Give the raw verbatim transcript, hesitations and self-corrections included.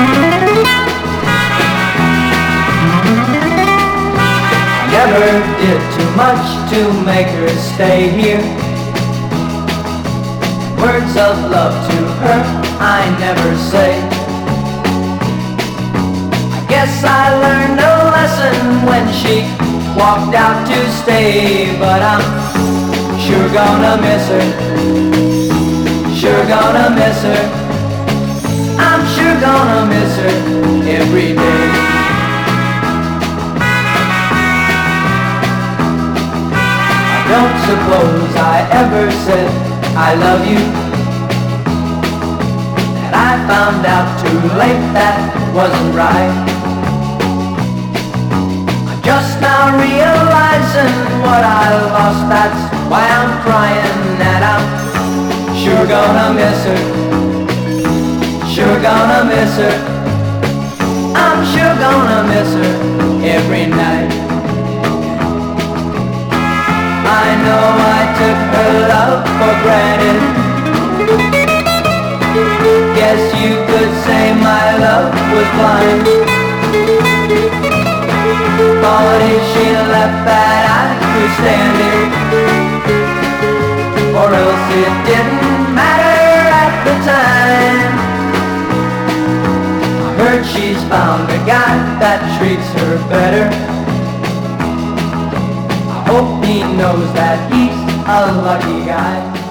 Never did too much to make her stay here. Words of love to her I never say. I guess I learned a lesson when she walked out to stay, but I'm sure gonna miss her, sure gonna miss her. I'm sure gonna miss her every day. Don't suppose I ever said I love you, and I found out too late that wasn't right. I'm just now realizing what I lost, that's why I'm crying, and I'm sure gonna miss her, sure gonna miss her. I'm sure gonna miss her every night. I know I took her love for granted. Guess you could say my love was blind. Thought if she left that I could stand it, or else it didn't matter at the time. I heard she's found a guy that treats her better. Hope he knows that he's a lucky guy.